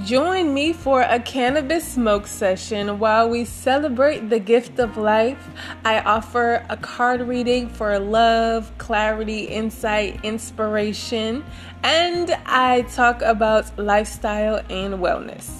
Join me for a cannabis smoke session while we celebrate the gift of life. I offer a card reading for love, clarity, insight, inspiration, and I talk about lifestyle and wellness.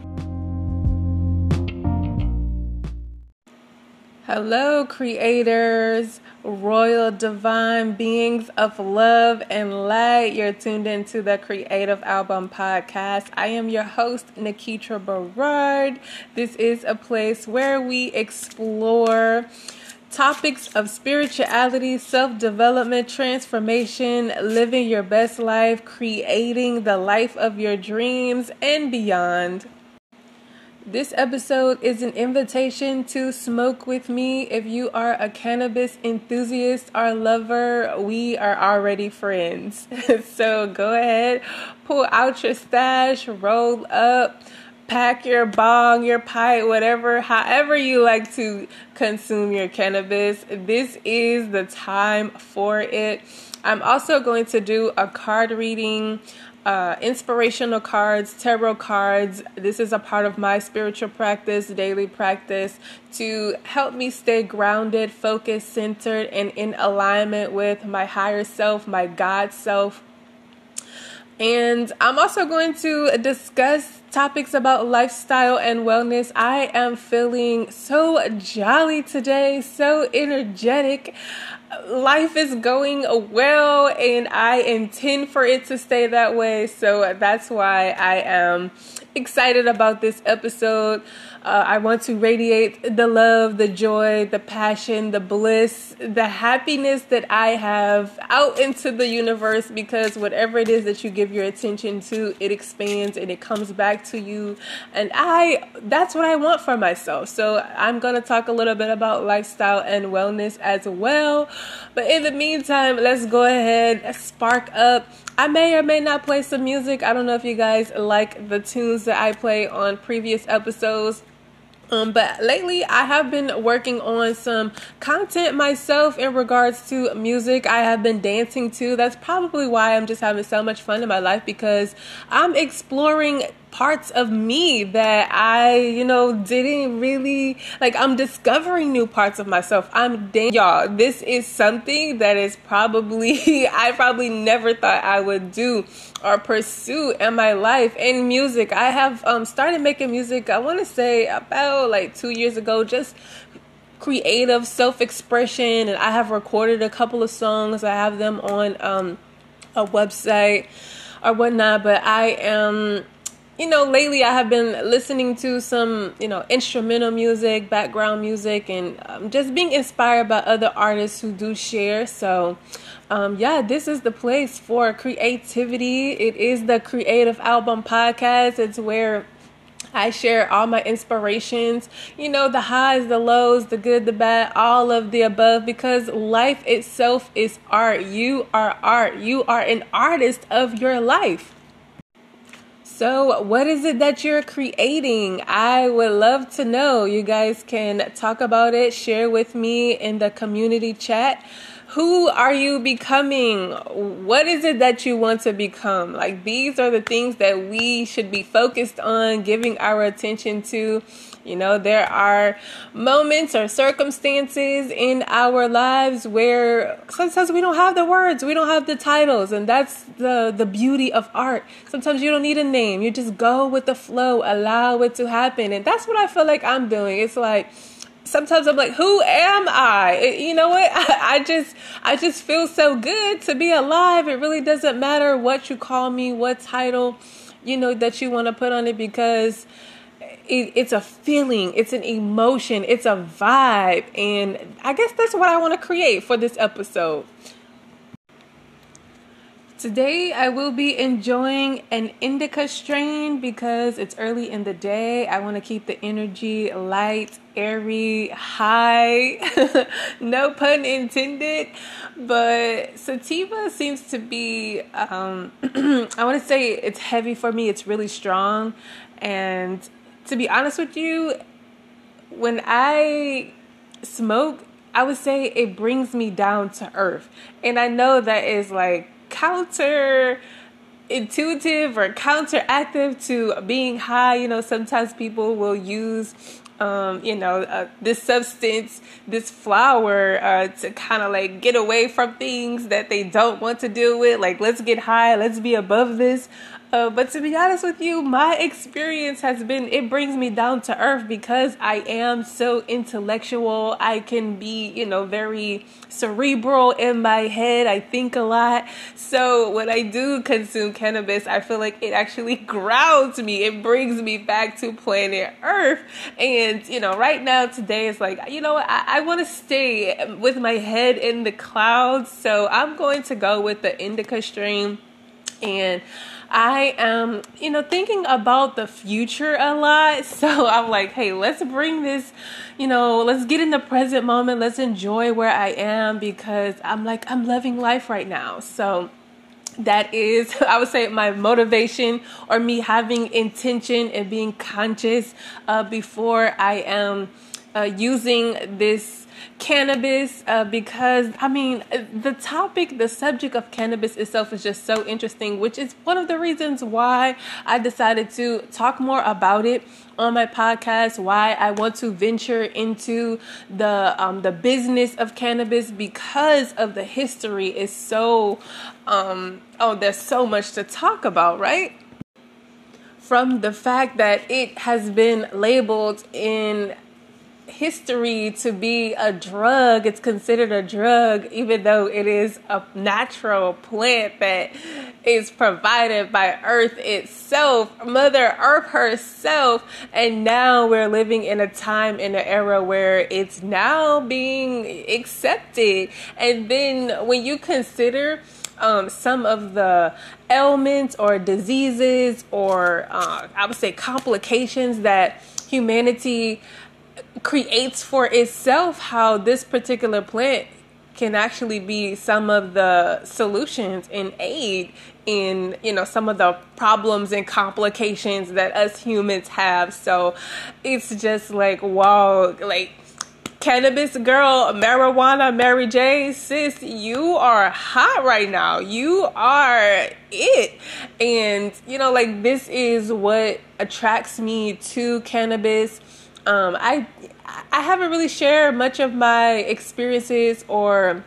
Hello, creators, royal divine beings of love and light. You're tuned into the Creative Album Podcast. I am your host, Nikitra Berard. This is a place where we explore topics of spirituality, self-development, transformation, living your best life, creating the life of your dreams, and beyond. This episode is an invitation to smoke with me. If you are a cannabis enthusiast or lover, we are already friends. So go ahead, pull out your stash, roll up, pack your bong, your pipe, whatever, however you like to consume your cannabis. This is the time for it. I'm also going to do a card reading, inspirational cards, tarot cards. This is a part of my spiritual practice, daily practice, to help me stay grounded, focused, centered, and in alignment with my higher self, my God self. And I'm also going to discuss topics about lifestyle and wellness. I am feeling so jolly today, so energetic. Life is going well, and I intend for it to stay that way. So that's why I am excited about this episode. I want to radiate the love, the joy, the passion, the bliss, the happiness that I have out into the universe, because whatever it is that you give your attention to, it expands and it comes back to you. And that's what I want for myself. So I'm going to talk a little bit about lifestyle and wellness as well. But in the meantime, let's go ahead, spark up. I may or may not play some music. I don't know if you guys like the tunes that I play on previous episodes. But lately I have been working on some content myself in regards to music. I have been dancing too. That's probably why I'm just having so much fun in my life, because I'm exploring parts of me that I, didn't really like. I'm discovering new parts of myself. Y'all, this is something that is I probably never thought I would do or pursue in my life. In music, I have started making music, I want to say about 2 years ago, just creative self-expression, and I have recorded a couple of songs. I have them on a website or whatnot, but I am lately I have been listening to some, instrumental music, background music, and just being inspired by other artists who do share. So, this is the place for creativity. It is the Creative Album Podcast. It's where I share all my inspirations, the highs, the lows, the good, the bad, all of the above, because life itself is art. You are art. You are an artist of your life. So what is it that you're creating? I would love to know. You guys can talk about it, share with me in the community chat. Who are you becoming? What is it that you want to become? These are the things that we should be focused on, giving our attention to. There are moments or circumstances in our lives where sometimes we don't have the words, we don't have the titles, and that's the beauty of art. Sometimes you don't need a name. You just go with the flow, allow it to happen. And that's what I feel like I'm doing. It's like, sometimes I'm like, who am I? You know what? I just feel so good to be alive. It really doesn't matter what you call me, what title, that you want to put on it, because it's a feeling, it's an emotion, it's a vibe. And I guess that's what I want to create for this episode. Today I will be enjoying an indica strain because it's early in the day. I want to keep the energy light, airy, high. No pun intended. But sativa seems to be, I want to say it's heavy for me. It's really strong. And to be honest with you, when I smoke, I would say it brings me down to earth. And I know that is like counter intuitive or counteractive to being high. Sometimes people will use this substance, this flower, to kind of like get away from things that they don't want to deal with. Like, let's get high, let's be above this. But to be honest with you, my experience has been, it brings me down to earth because I am so intellectual. I can be, very cerebral in my head. I think a lot. So when I do consume cannabis, I feel like it actually grounds me. It brings me back to planet Earth. And, right now, today is like, I want to stay with my head in the clouds. So I'm going to go with the indica strain. And I am, thinking about the future a lot. So I'm like, hey, let's bring this, let's get in the present moment. Let's enjoy where I am because I'm loving life right now. So that is, I would say, my motivation or me having intention and being conscious before I am using this cannabis, because the subject of cannabis itself is just so interesting, which is one of the reasons why I decided to talk more about it on my podcast, why I want to venture into the business of cannabis, because of the history is so there's so much to talk about, right? From the fact that it has been labeled in history to be a drug. It's considered a drug, even though it is a natural plant that is provided by Earth itself, Mother Earth herself. And now we're living in a time, in an era where it's now being accepted. And then when you consider some of the ailments or diseases or I would say complications that humanity creates for itself, how this particular plant can actually be some of the solutions and aid in, some of the problems and complications that us humans have. So it's just like, wow, like cannabis girl, marijuana, Mary J, sis, you are hot right now. You are it. And, this is what attracts me to cannabis. I haven't really shared much of my experiences or,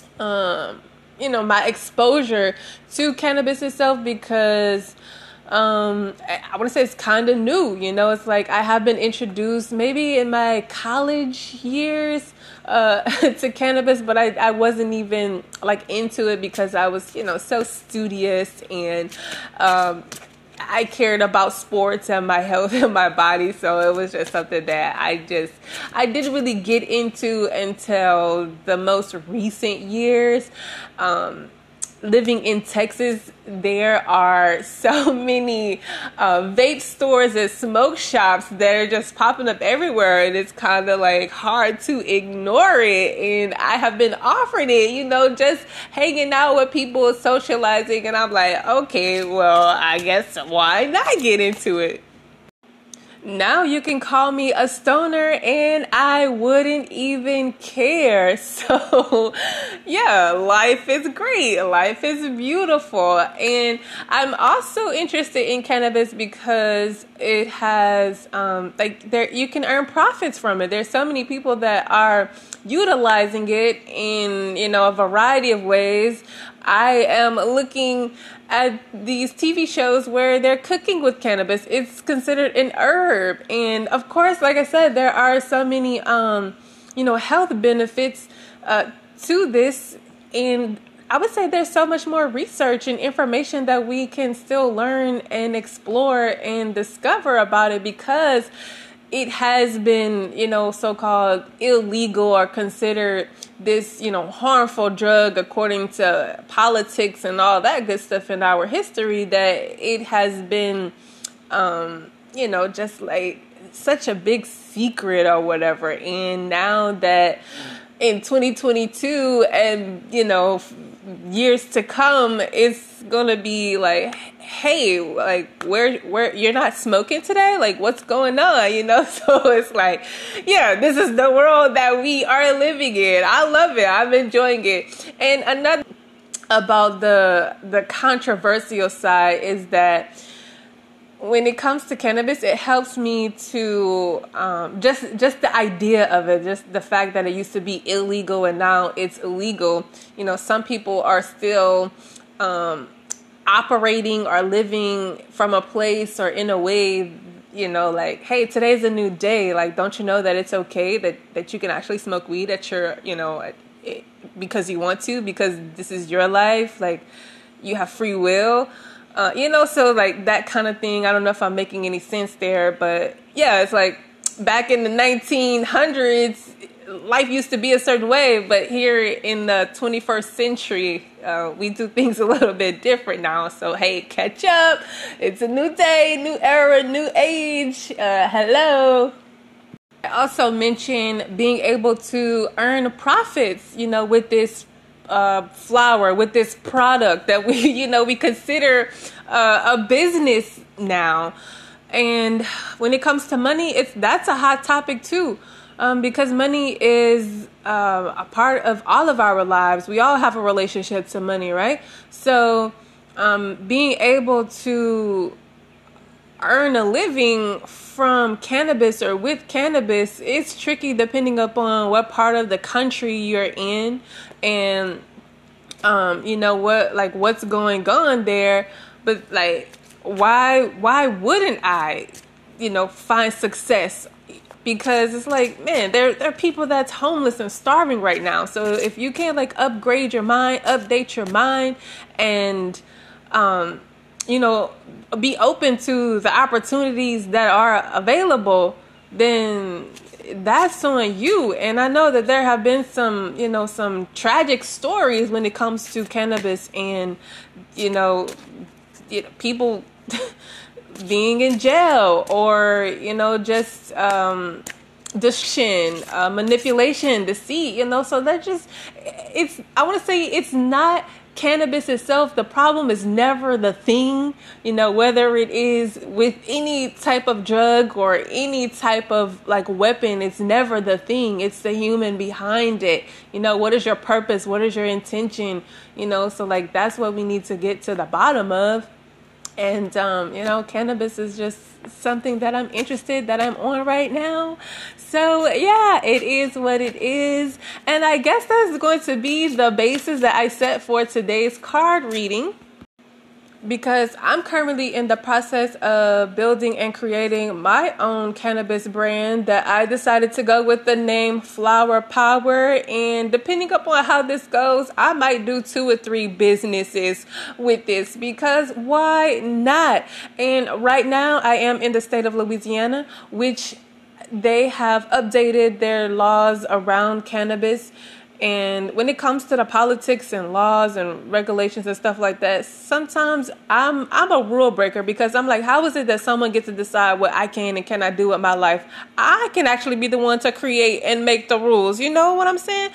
my exposure to cannabis itself because I want to say it's kind of new. It's like I have been introduced maybe in my college years to cannabis, but I wasn't even like into it because I was, so studious and I cared about sports and my health and my body. So it was just something that I didn't really get into until the most recent years. Living in Texas, there are so many vape stores and smoke shops that are just popping up everywhere, and it's kind of like hard to ignore it. And I have been offered it, just hanging out with people, socializing, and I'm like, okay, well, I guess why not get into it? Now you can call me a stoner and I wouldn't even care. So yeah, life is great. Life is beautiful. And I'm also interested in cannabis because it has, you can earn profits from it. There's so many people that are utilizing it in, a variety of ways. I am looking at these TV shows where they're cooking with cannabis. It's considered an herb. And of course, like I said, there are so many, health benefits to this. And I would say there's so much more research and information that we can still learn and explore and discover about it because it has been, so-called illegal or considered this, harmful drug according to politics and all that good stuff in our history, that it has been, just like such a big secret or whatever. And now that in 2022 and, years to come, it's going to be like, hey, like where you're not smoking today? Like what's going on? So it's like, yeah, this is the world that we are living in. I love it. I'm enjoying it. And about the controversial side is that when it comes to cannabis, it helps me to just the idea of it, just the fact that it used to be illegal and now it's illegal. You know, some people are still operating or living from a place or in a way, you know, like, hey, today's a new day. Like, don't you know that it's okay that you can actually smoke weed at your, you know, because you want to, because this is your life. Like, you have free will. You know, so like that kind of thing. I don't know if I'm making any sense there, but yeah, it's like back in the 1900s, life used to be a certain way, but here in the 21st century, we do things a little bit different now. So, hey, catch up. It's a new day, new era, new age. Hello. I also mentioned being able to earn profits, you know, with this flower, with this product that we, you know, we consider a business now. And when it comes to money, that's a hot topic too, because money is a part of all of our lives. We all have a relationship to money, right? So being able to earn a living from cannabis or with cannabis, it's tricky depending upon what part of the country you're in and you know what's going on there. But like, why wouldn't I, you know, find success? Because it's like, man, there are people that's homeless and starving right now. So if you can't like upgrade your mind, update your mind, and you know, be open to the opportunities that are available, then that's on you. And I know that there have been some, you know, some tragic stories when it comes to cannabis and, you know people being in jail or, you know, just manipulation, deceit, you know. So that just, I want to say it's not cannabis itself. The problem is never the thing, you know, whether it is with any type of drug or any type of like weapon, it's never the thing. It's the human behind it. You know, what is your purpose? What is your intention? You know, so like that's what we need to get to the bottom of. And, you know, cannabis is just something that I'm on right now. So, yeah, it is what it is. And I guess that's going to be the basis that I set for today's card reading, because I'm currently in the process of building and creating my own cannabis brand that I decided to go with the name Flower Power. And depending upon how this goes, I might do 2 or 3 businesses with this, because why not? And right now I am in the state of Louisiana, which they have updated their laws around cannabis. And when it comes to the politics and laws and regulations and stuff like that, sometimes I'm a rule breaker, because I'm like, how is it that someone gets to decide what I can and cannot do with my life? I can actually be the one to create and make the rules. You know what I'm saying?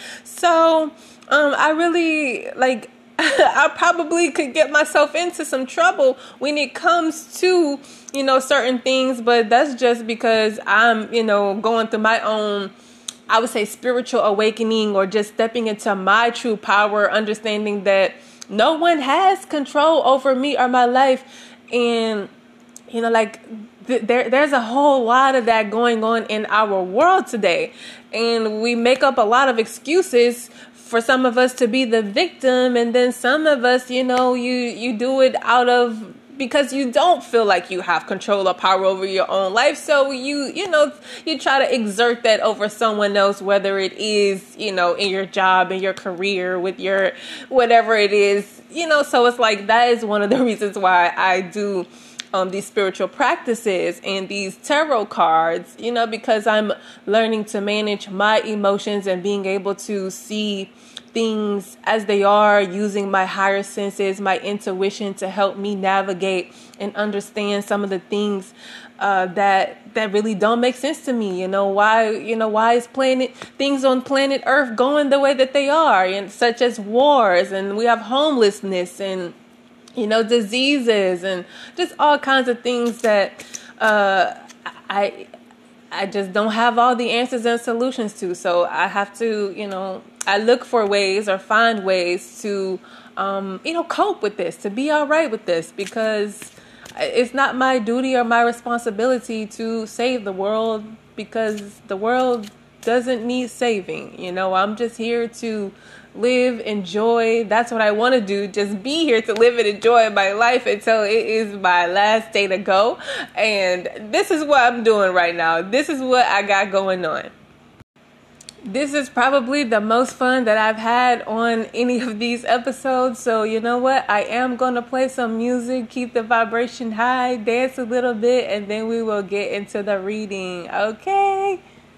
So I really like I probably could get myself into some trouble when it comes to, you know, certain things, but that's just because I'm, you know, going through my own, I would say, spiritual awakening, or just stepping into my true power, understanding that no one has control over me or my life. And, you know, like there's a whole lot of that going on in our world today. And we make up a lot of excuses for some of us to be the victim. And then some of us, you know, you do it out of, because you don't feel like you have control or power over your own life. So you try to exert that over someone else, whether it is, you know, in your job, in your career, with your whatever it is, you know. So it's like, that is one of the reasons why I do these spiritual practices and these tarot cards, you know, because I'm learning to manage my emotions and being able to see things as they are, using my higher senses, my intuition, to help me navigate and understand some of the things that really don't make sense to me. Why is things on planet Earth going the way that they are, and such as wars, and we have homelessness and diseases and just all kinds of things that I I just don't have all the answers and solutions to. So I have to, I look for ways or find ways to, cope with this, to be all right with this, because it's not my duty or my responsibility to save the world, because the world doesn't need saving. I'm just here to live, enjoy. That's what I want to do. Just be here to live and enjoy my life until it is my last day to go. And this is what I'm doing right now. This is what I got going on. This is probably the most fun that I've had on any of these episodes. So you know what? I am going to play some music, keep the vibration high, dance a little bit, and then we will get into the reading. Okay?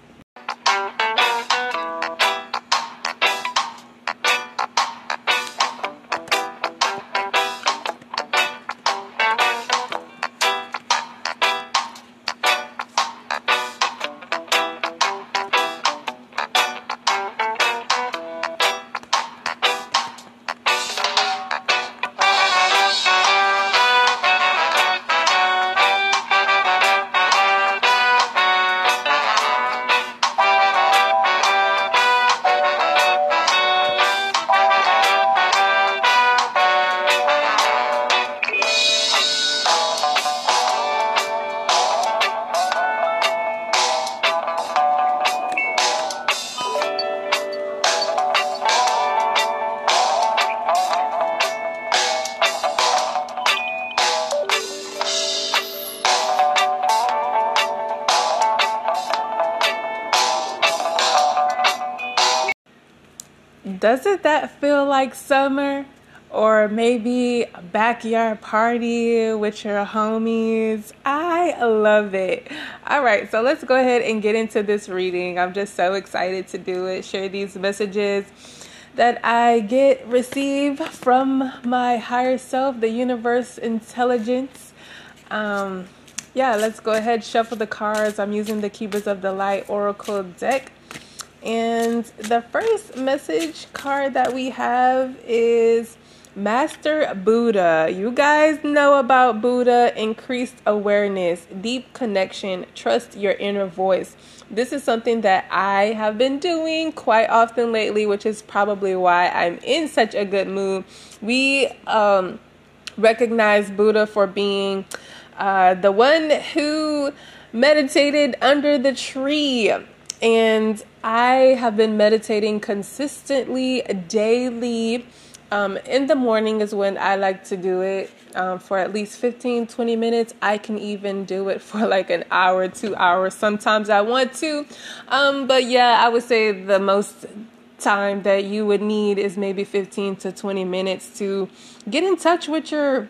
Doesn't that feel like summer? Or maybe a backyard party with your homies? I love it. All right, so let's go ahead and get into this reading. I'm just so excited to do it. Share these messages that I receive from my higher self, the universe, intelligence. Let's go ahead, shuffle the cards. I'm using the Keepers of the Light Oracle deck. And the first message card that we have is Master Buddha. You guys know about Buddha: increased awareness, deep connection, trust your inner voice. This is something that I have been doing quite often lately, which is probably why I'm in such a good mood. We recognize Buddha for being the one who meditated under the tree. And I have been meditating consistently, daily. In the morning is when I like to do it for at least 15-20 minutes. I can even do it for like an hour, 2 hours. Sometimes I want to. But yeah, I would say the most time that you would need is maybe 15 to 20 minutes to get in touch with your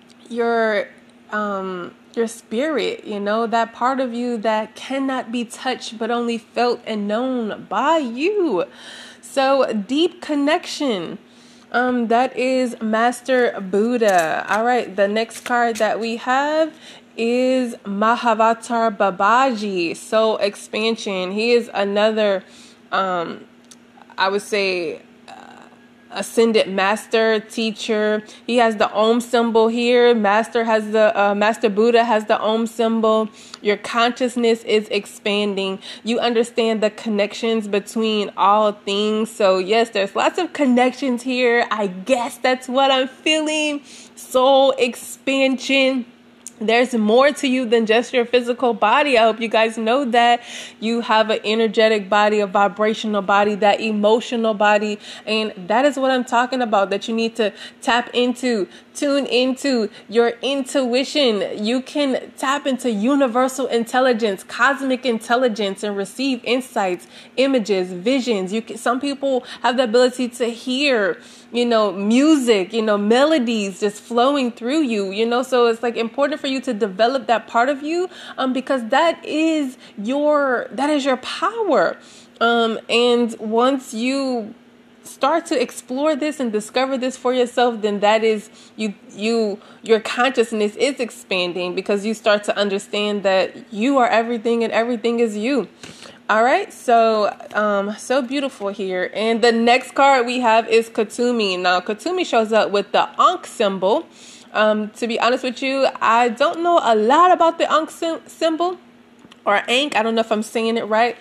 spirit, that part of you that cannot be touched but only felt and known by you. So deep connection. That is Master Buddha. All right, the next card that we have is Mahavatar Babaji. Soul expansion. He is another, I would say, ascended master, teacher. He has the Om symbol here. Master Buddha has the Om symbol. Your consciousness is expanding. You understand the connections between all things. So yes, there's lots of connections here. I guess that's what I'm feeling. Soul expansion. There's more to you than just your physical body. I hope you guys know that. You have an energetic body, a vibrational body, that emotional body. And that is what I'm talking about, that you need to tap into, tune into your intuition. You can tap into universal intelligence, cosmic intelligence, and receive insights, images, visions. Some people have the ability to hear, music, melodies just flowing through you, so it's like important for you to develop that part of you, because that is your power. And once you start to explore this and discover this for yourself, then that is your consciousness is expanding, because you start to understand that you are everything and everything is you. All right, so beautiful here. And the next card we have is Katumi. Now, Katumi shows up with the Ankh symbol. To be honest with you, I don't know a lot about the Ankh symbol or Ankh. I don't know if I'm saying it right.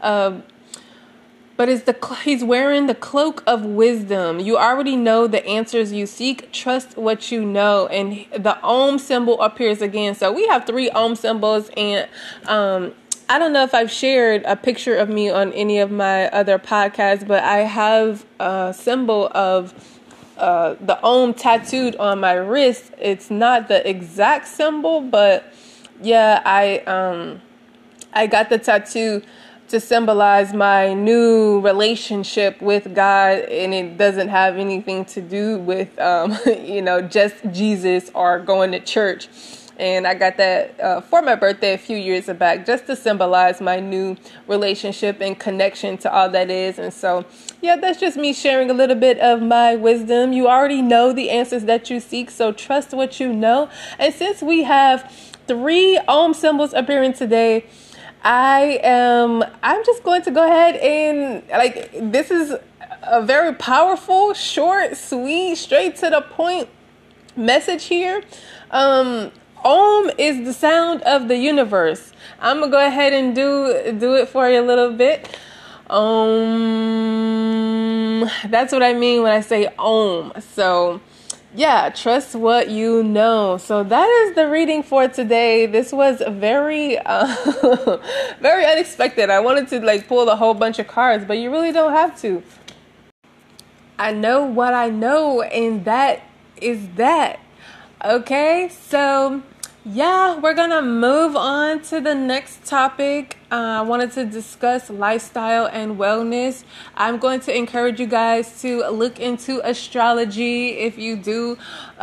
But he's wearing the cloak of wisdom. You already know the answers you seek. Trust what you know. And the Om symbol appears again. So we have 3 Om symbols. And I don't know if I've shared a picture of me on any of my other podcasts, but I have a symbol of the Om tattooed on my wrist. It's not the exact symbol, but yeah, I got the tattoo to symbolize my new relationship with God, and it doesn't have anything to do with, just Jesus or going to church. And I got that for my birthday a few years back, just to symbolize my new relationship and connection to all that is. And so, yeah, that's just me sharing a little bit of my wisdom. You already know the answers that you seek, so trust what you know. And since we have 3 Om symbols appearing today, I'm just going to go ahead and this is a very powerful, short, sweet, straight to the point message here. Om is the sound of the universe. I'm gonna go ahead and do it for you a little bit. Om. That's what I mean when I say Om. So yeah, trust what you know. So that is the reading for today. This was very, very unexpected. I wanted to pull a whole bunch of cards, but you really don't have to. I know what I know, and that is that. Okay, so yeah, we're gonna move on to the next topic. I wanted to discuss lifestyle and wellness. I'm going to encourage you guys to look into astrology if you do,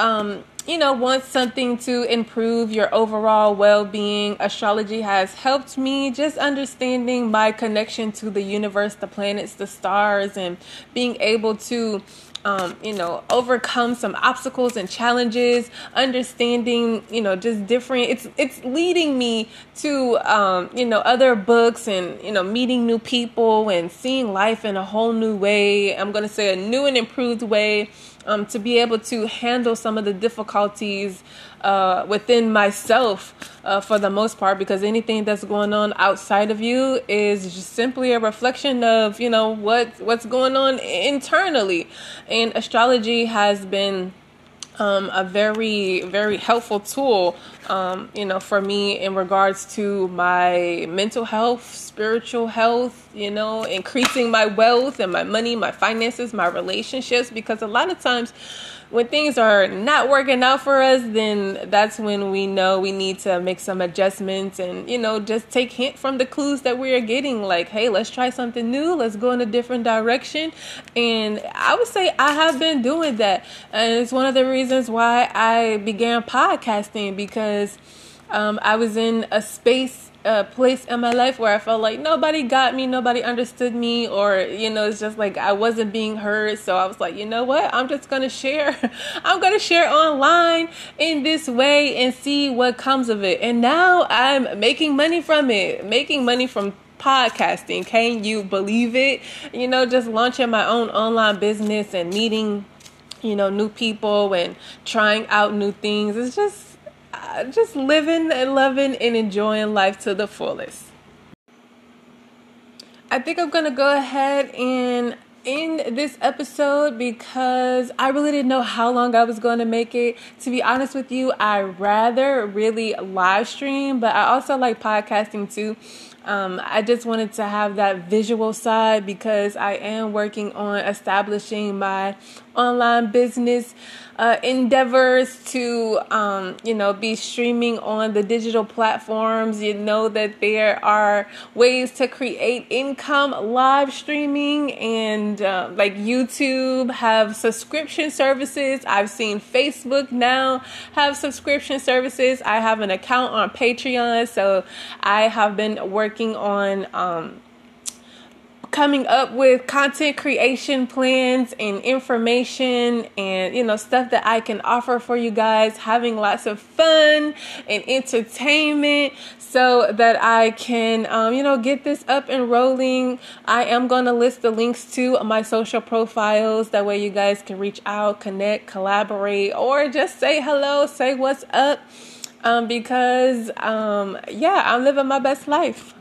want something to improve your overall well-being. Astrology has helped me just understanding my connection to the universe, the planets, the stars, and being able to overcome some obstacles and challenges, understanding, just different, it's leading me to, other books and, meeting new people and seeing life in a whole new way. I'm going to say a new and improved way, to be able to handle some of the difficulties within myself for the most part, because anything that's going on outside of you is just simply a reflection of, what's going on internally. And astrology has been a very, very helpful tool, for me in regards to my mental health, spiritual health, increasing my wealth and my money, my finances, my relationships, because a lot of times when things are not working out for us, then that's when we know we need to make some adjustments and, just take hint from the clues that we are getting. Like, hey, let's try something new. Let's go in a different direction. And I would say I have been doing that. And it's one of the reasons why I began podcasting, because I was in a place in my life where I felt like nobody got me, nobody understood me, or, it's just like I wasn't being heard. So I was like, you know what? I'm just going to share. I'm going to share online in this way and see what comes of it. And now I'm making money from it, making money from podcasting. Can you believe it? Just launching my own online business and meeting, new people and trying out new things. It's just living and loving and enjoying life to the fullest. I think I'm going to go ahead and end this episode because I really didn't know how long I was going to make it. To be honest with you, I rather really live stream, but I also like podcasting too. I just wanted to have that visual side because I am working on establishing my online business endeavors to, be streaming on the digital platforms. You know that there are ways to create income live streaming, and like YouTube have subscription services. I've seen Facebook now have subscription services. I have an account on Patreon, so I have been working on coming up with content creation plans and information and, stuff that I can offer for you guys, having lots of fun and entertainment so that I can, get this up and rolling. I am going to list the links to my social profiles. That way you guys can reach out, connect, collaborate, or just say hello, say what's up. Because, yeah, I'm living my best life.